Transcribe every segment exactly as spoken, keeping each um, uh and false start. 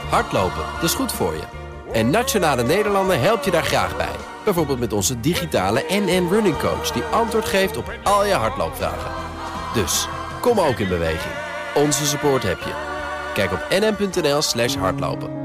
Hardlopen, dat is goed voor je. En Nationale Nederlanden helpt je daar graag bij. Bijvoorbeeld met onze digitale N N Running Coach... die antwoord geeft op al je hardloopvragen. Dus, kom ook in beweging. Onze support heb je. Kijk op nn.nl slash hardlopen.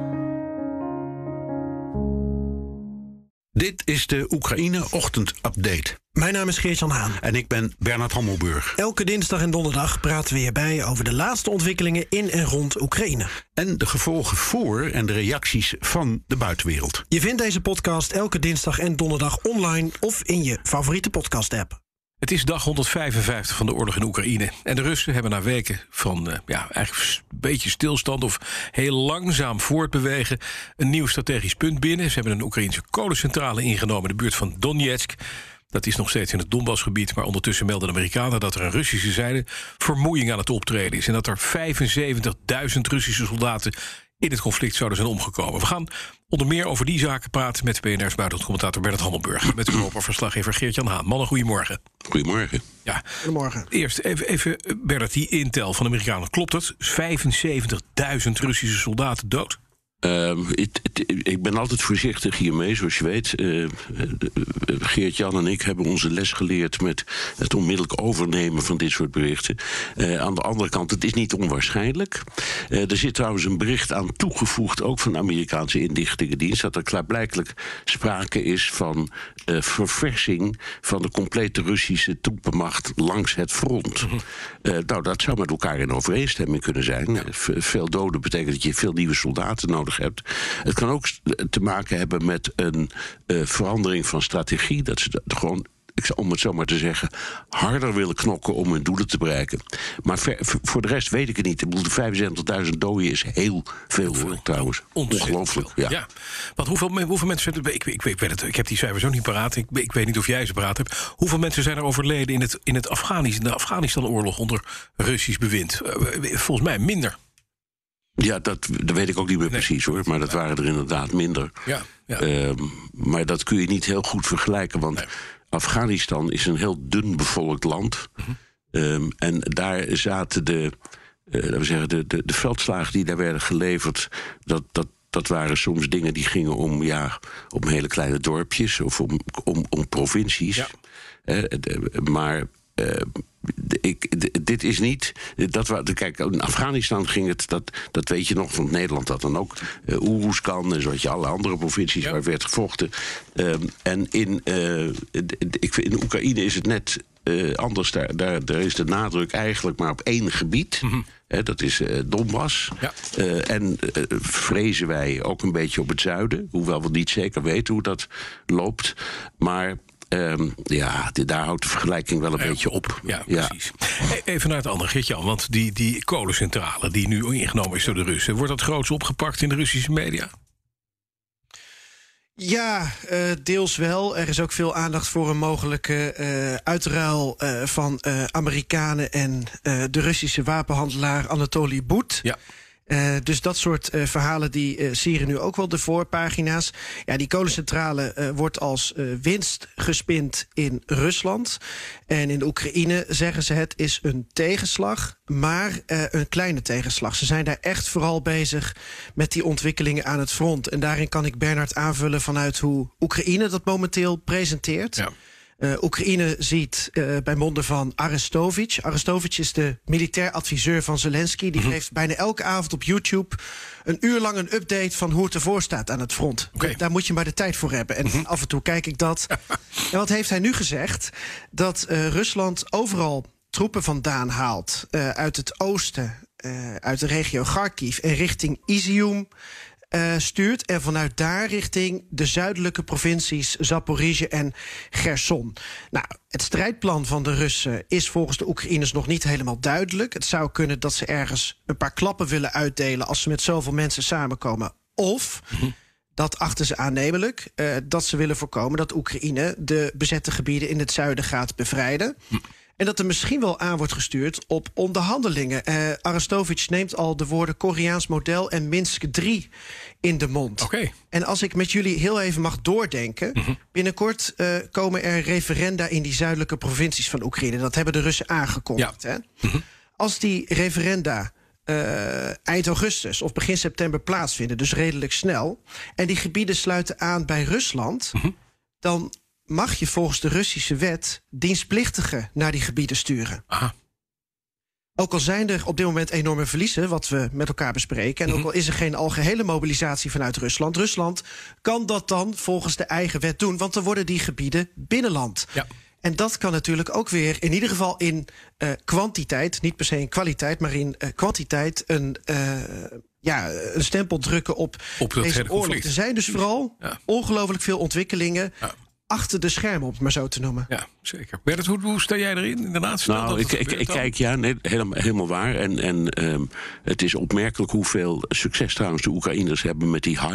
Dit is de Oekraïne-ochtend-update. Mijn naam is Geert-Jan Haan. En ik ben Bernard Hammelburg. Elke dinsdag en donderdag praten we hierbij over de laatste ontwikkelingen in en rond Oekraïne. En de gevolgen voor en de reacties van de buitenwereld. Je vindt deze podcast elke dinsdag en donderdag online of in je favoriete podcast-app. Het is dag honderdvijfenvijftig van de oorlog in Oekraïne. En de Russen hebben na weken van uh, ja, eigenlijk een beetje stilstand... of heel langzaam voortbewegen een nieuw strategisch punt binnen. Ze hebben een Oekraïnse kolencentrale ingenomen in de buurt van Donetsk. Dat is nog steeds in het Donbassgebied, maar ondertussen melden de Amerikanen... dat er aan Russische zijde vermoeiing aan het optreden is... en dat er vijfenzeventigduizend Russische soldaten in het conflict zouden zijn omgekomen. We gaan onder meer over die zaken praten met B N R's buitenlandcommentator Bernard Hammelburg. Met Europa-verslaggever Geert-Jan Haan. Mannen, goedemorgen. Goedemorgen. Ja. Goedemorgen. Eerst even, even Bernard, die intel van de Amerikanen. Klopt het? vijfenzeventigduizend Russische soldaten dood? Uh, het, het, ik ben altijd voorzichtig hiermee, zoals je weet. Uh, Geert-Jan en ik hebben onze les geleerd met het onmiddellijk overnemen van dit soort berichten. Uh, aan de andere kant, het is niet onwaarschijnlijk. Uh, er zit trouwens een bericht aan toegevoegd, ook van de Amerikaanse inlichtingendienst, dat er klaarblijkelijk sprake is van uh, verversing van de complete Russische troepenmacht langs het front. Uh, nou, dat zou met elkaar in overeenstemming kunnen zijn. Ja. V- veel doden betekent dat je veel nieuwe soldaten nodig hebt. Het kan ook te maken hebben met een uh, verandering van strategie. Dat ze dat gewoon, om het zo maar te zeggen, harder willen knokken om hun doelen te bereiken. Maar ver, voor de rest weet ik het niet. Ik bedoel, de vijfenzeventigduizend doden is heel veel, veel trouwens. Ongelooflijk. Ja. Ja. Want hoeveel, hoeveel mensen... Ik, ik, ik, weet het, ik heb die cijfers ook niet paraat. Ik, ik weet niet of jij ze paraat hebt. Hoeveel mensen zijn er overleden in, het, in, het Afghanistan, de Afghanistan-oorlog onder Russisch bewind? Volgens mij minder. Ja, dat, dat weet ik ook niet meer nee. precies hoor. Maar dat waren er inderdaad minder. Ja, ja. Um, maar dat kun je niet heel goed vergelijken. Want nee. Afghanistan is een heel dun bevolkt land. Mm-hmm. Um, en daar zaten de, uh, laten we zeggen, de, de, de veldslagen die daar werden geleverd. Dat, dat, dat waren soms dingen die gingen om, ja, om hele kleine dorpjes of om, om, om provincies. Ja. Uh, de, maar. Uh, Ik, d- dit is niet. Dat, kijk, in Afghanistan ging het. Dat, dat weet je nog van Nederland dat dan ook. Uh, Oeroeskan en zoals je alle andere provincies ja. waar werd gevochten. Um, en in, uh, ik, in Oekraïne is het net uh, anders. Daar, daar, daar is de nadruk eigenlijk maar op één gebied. Mm-hmm. Uh, dat is uh, Donbass. Ja. Uh, en uh, vrezen wij ook een beetje op het zuiden. Hoewel we niet zeker weten hoe dat loopt. Maar. Um, ja, daar houdt de vergelijking wel een ja, beetje op. Ja, precies. Ja. Even naar het andere, Geert-Jan. Want die, die kolencentrale die nu ingenomen is door de Russen... wordt dat groots opgepakt in de Russische media? Ja, uh, deels wel. Er is ook veel aandacht voor een mogelijke uh, uitruil uh, van uh, Amerikanen... en uh, de Russische wapenhandelaar Anatoly Boet... Ja. Uh, dus dat soort uh, verhalen die uh, sieren nu ook wel de voorpagina's. Ja, die kolencentrale uh, wordt als uh, winst gespind in Rusland. En in de Oekraïne zeggen ze het is een tegenslag, maar uh, een kleine tegenslag. Ze zijn daar echt vooral bezig met die ontwikkelingen aan het front. En daarin kan ik Bernard aanvullen vanuit hoe Oekraïne dat momenteel presenteert. Ja. Uh, Oekraïne ziet uh, bij monden van Arestovich. Arestovich is de militair adviseur van Zelensky. Die mm-hmm. geeft bijna elke avond op YouTube een uur lang een update van hoe het ervoor staat aan het front. Okay. Daar moet je maar de tijd voor hebben. En mm-hmm. af en toe kijk ik dat. En wat heeft hij nu gezegd? Dat uh, Rusland overal troepen vandaan haalt. Uh, uit het oosten, uh, uit de regio Kharkiv en richting Izium. Uh, stuurt en vanuit daar richting de zuidelijke provincies Zaporizhzhia en Gerson. Nou, het strijdplan van de Russen is volgens de Oekraïners nog niet helemaal duidelijk. Het zou kunnen dat ze ergens een paar klappen willen uitdelen als ze met zoveel mensen samenkomen. Of, mm-hmm. dat achten ze aannemelijk, uh, dat ze willen voorkomen dat Oekraïne de bezette gebieden in het zuiden gaat bevrijden. Mm. En dat er misschien wel aan wordt gestuurd op onderhandelingen. Uh, Arestovich neemt al de woorden Koreaans model en Minsk drie in de mond. Okay. En als ik met jullie heel even mag doordenken... Mm-hmm. binnenkort uh, komen er referenda in die zuidelijke provincies van Oekraïne. Dat hebben de Russen aangekondigd. Ja. Hè? Mm-hmm. Als die referenda uh, eind augustus of begin september plaatsvinden. Dus redelijk snel. En die gebieden sluiten aan bij Rusland. Mm-hmm. Dan mag je volgens de Russische wet dienstplichtigen naar die gebieden sturen. Aha. Ook al zijn er op dit moment enorme verliezen, wat we met elkaar bespreken, en mm-hmm. ook al is er geen algehele mobilisatie vanuit Rusland, Rusland kan dat dan volgens de eigen wet doen, want dan worden die gebieden binnenland. Ja. En dat kan natuurlijk ook weer, in ieder geval in uh, kwantiteit, niet per se in kwaliteit, maar in uh, kwantiteit een, uh, ja, een stempel drukken op, op dat deze oorlog. Er zijn dus vooral ja. ongelooflijk veel ontwikkelingen. Ja. Achter de schermen, om het maar zo te noemen. Ja, zeker. Bert, hoe, hoe sta jij erin? Inderdaad, nou, ik, ik, ik kijk, ja, nee, helemaal, helemaal waar. En, en um, het is opmerkelijk hoeveel succes trouwens de Oekraïners hebben met die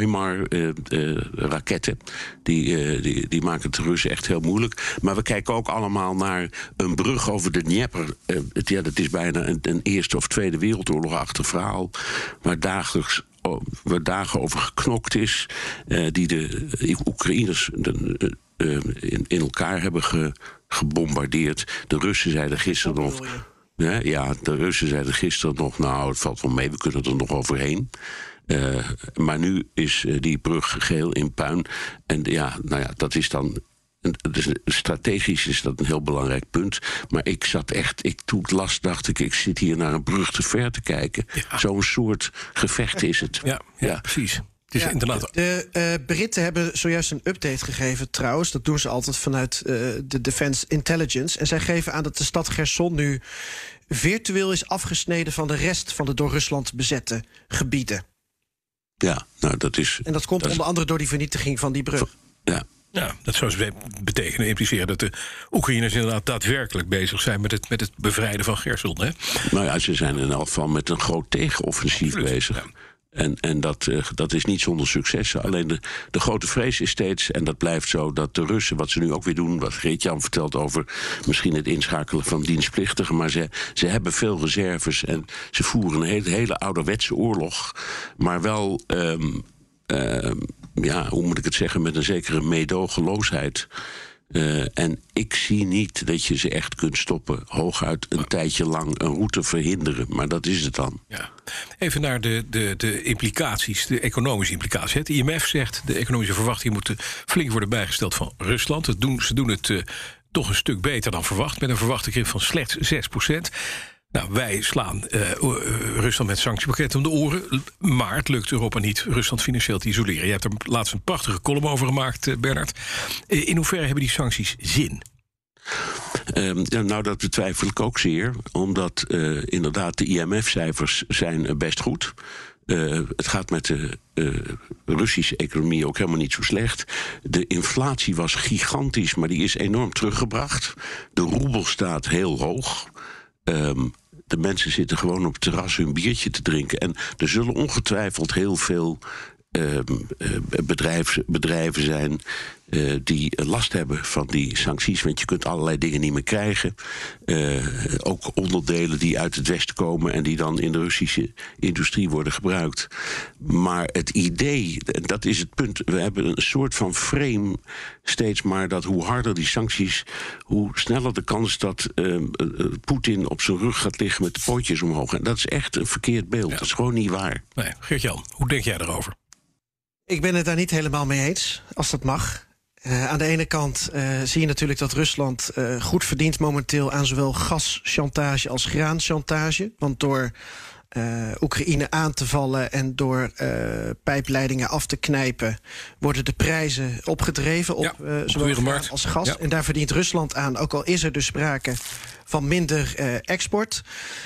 HIMARS-raketten. Uh, uh, die, uh, die, die maken het de Russen echt heel moeilijk. Maar we kijken ook allemaal naar een brug over de Dnieper. Uh, het, ja, dat is bijna een, een Eerste of Tweede Wereldoorlog-achtig verhaal. Waar dagelijks waar dagen over geknokt is, uh, die de uh, Oekraïners de, uh, uh, in, in elkaar hebben ge, gebombardeerd. De Russen zeiden gisteren nog. Ja, ja, de Russen zeiden gisteren nog, nou, het valt wel mee, we kunnen er nog overheen. Uh, maar nu is uh, die brug geheel in puin. En ja, nou ja, dat is dan. Dus strategisch is dat een heel belangrijk punt. Maar ik zat echt, ik, toen ik las, dacht ik, ik zit hier naar een brug te ver te kijken. Ja. Zo'n soort gevecht is het. Ja, ja, ja. precies. Het is ja, inderdaad. De uh, Britten hebben zojuist een update gegeven, trouwens. Dat doen ze altijd vanuit uh, de Defense Intelligence. En zij geven aan dat de stad Cherson nu virtueel is afgesneden van de rest van de door Rusland bezette gebieden. Ja, nou dat is. En dat komt dat onder is... andere door die vernietiging van die brug. Ja. Ja, dat zou betekenen, impliceren dat de Oekraïners inderdaad daadwerkelijk bezig zijn met het, met het bevrijden van Cherson. Hè? Nou ja, ze zijn in elk geval met een groot tegenoffensief Absoluut, bezig. Ja. En, en dat, uh, dat is niet zonder succes. Alleen de, de grote vrees is steeds, en dat blijft zo, dat de Russen, wat ze nu ook weer doen, wat Geert-Jan vertelt over misschien het inschakelen van dienstplichtigen, maar ze, ze hebben veel reserves en ze voeren een hele, hele ouderwetse oorlog, maar wel. Um, Uh, ja, hoe moet ik het zeggen, met een zekere meedogenloosheid. Uh, en ik zie niet dat je ze echt kunt stoppen. Hooguit een tijdje lang een route verhinderen. Maar dat is het dan. Ja. Even naar de, de, de implicaties, de economische implicaties. Het I M F zegt, de economische verwachtingen moeten flink worden bijgesteld van Rusland. Het doen, ze doen het uh, toch een stuk beter dan verwacht. Met een verwachte krimp van slechts zes procent. Nou, wij slaan uh, uh, Rusland met sanctiepakketten om de oren. Maar het lukt Europa niet Rusland financieel te isoleren. Je hebt er laatst een prachtige column over gemaakt, uh, Bernard. Uh, in hoeverre hebben die sancties zin? Um, ja, nou, dat betwijfel ik ook zeer. Omdat uh, inderdaad de I M F-cijfers zijn best goed. Uh, het gaat met de uh, Russische economie ook helemaal niet zo slecht. De inflatie was gigantisch, maar die is enorm teruggebracht. De roebel staat heel hoog. Um, de mensen zitten gewoon op het terras hun biertje te drinken. En er zullen ongetwijfeld heel veel uh, bedrijf, bedrijven zijn uh, die last hebben van die sancties. Want je kunt allerlei dingen niet meer krijgen. Uh, ook onderdelen die uit het Westen komen en die dan in de Russische industrie worden gebruikt. Maar het idee, en dat is het punt, we hebben een soort van frame steeds maar dat hoe harder die sancties, hoe sneller de kans dat uh, uh, Poetin op zijn rug gaat liggen met de pootjes omhoog. En dat is echt een verkeerd beeld. Ja. Dat is gewoon niet waar. Nee, Geert-Jan, hoe denk jij erover? Ik ben het daar niet helemaal mee eens, als dat mag. Uh, aan de ene kant uh, zie je natuurlijk dat Rusland uh, goed verdient momenteel aan zowel gaschantage als graanchantage. Want door uh, Oekraïne aan te vallen en door uh, pijpleidingen af te knijpen, worden de prijzen opgedreven op ja, uh, zowel graan als gas. Ja. En daar verdient Rusland aan, ook al is er dus sprake van minder uh, export.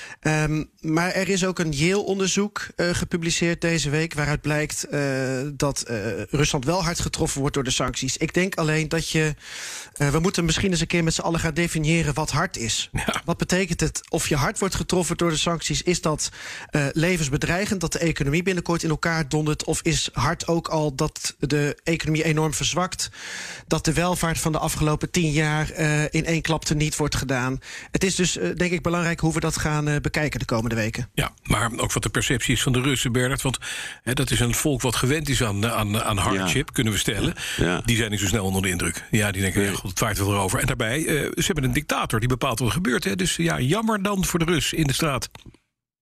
Um, maar er is ook een Yale-onderzoek uh, gepubliceerd deze week, waaruit blijkt uh, dat uh, Rusland wel hard getroffen wordt door de sancties. Ik denk alleen dat je, uh, we moeten misschien eens een keer met z'n allen gaan definiëren wat hard is. Ja. Wat betekent het? Of je hard wordt getroffen door de sancties, is dat uh, levensbedreigend, dat de economie binnenkort in elkaar dondert? Of is hard ook al dat de economie enorm verzwakt, dat de welvaart van de afgelopen tien jaar uh, in één klap teniet wordt gedaan? Het is dus, uh, denk ik, belangrijk hoe we dat gaan uh, bekijken de komende weken. Ja, maar ook wat de perceptie is van de Russen, Bernard. Want hè, dat is een volk wat gewend is aan, aan, aan hardship, ja. kunnen we stellen. Ja. Die zijn niet zo snel onder de indruk. Ja, die denken, ja, goed, het vaart wel erover. En daarbij, uh, ze hebben een dictator die bepaalt wat er gebeurt. Hè. Dus ja, jammer dan voor de Rus in de straat.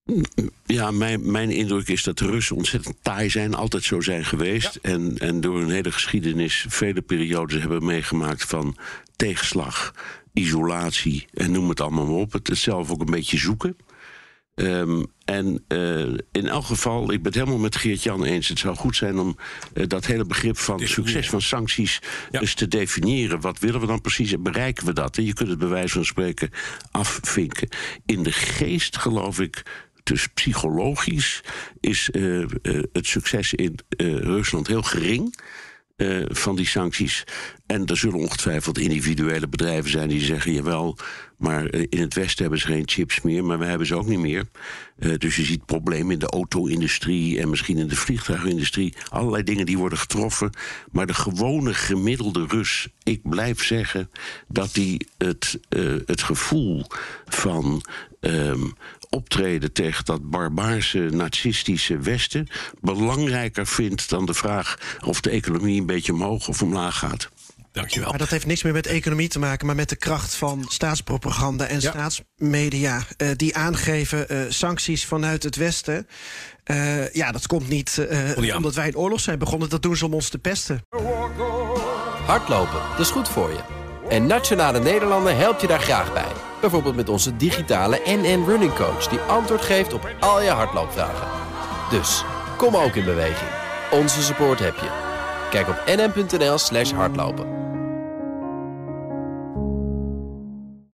Ja, mijn, mijn indruk is dat de Russen ontzettend taai zijn. Altijd zo zijn geweest. Ja. En, en door hun hele geschiedenis vele periodes hebben meegemaakt van tegenslag, isolatie en noem het allemaal maar op. Het zelf ook een beetje zoeken. Um, en uh, in elk geval, ik ben het helemaal met Geert-Jan eens. Het zou goed zijn om uh, dat hele begrip van succes van sancties ja. eens te definiëren. Wat willen we dan precies en bereiken we dat? En je kunt het bij wijze van spreken afvinken. In de geest geloof ik, dus psychologisch, is uh, uh, het succes in uh, Rusland heel gering. Uh, van die sancties. En er zullen ongetwijfeld individuele bedrijven zijn die zeggen, jawel, maar in het Westen hebben ze geen chips meer, maar wij hebben ze ook niet meer. Uh, dus je ziet problemen in de auto-industrie en misschien in de vliegtuigindustrie. Allerlei dingen die worden getroffen. Maar de gewone gemiddelde Rus, ik blijf zeggen dat die het, uh, het gevoel van um, optreden tegen dat barbaarse nazistische Westen belangrijker vindt dan de vraag of de economie een beetje omhoog of omlaag gaat. Dankjewel. Maar dat heeft niks meer met economie te maken, maar met de kracht van staatspropaganda en ja. staatsmedia. Uh, die aangeven uh, sancties vanuit het Westen. Uh, ja, dat komt niet uh, ja. omdat wij in oorlog zijn begonnen. Dat doen ze om ons te pesten. Hardlopen, dat is goed voor je. En Nationale Nederlanden helpt je daar graag bij. Bijvoorbeeld met onze digitale N N Running Coach, die antwoord geeft op al je hardloopvragen. Dus, kom ook in beweging. Onze support heb je. Kijk op n n punt n l slash hardlopen.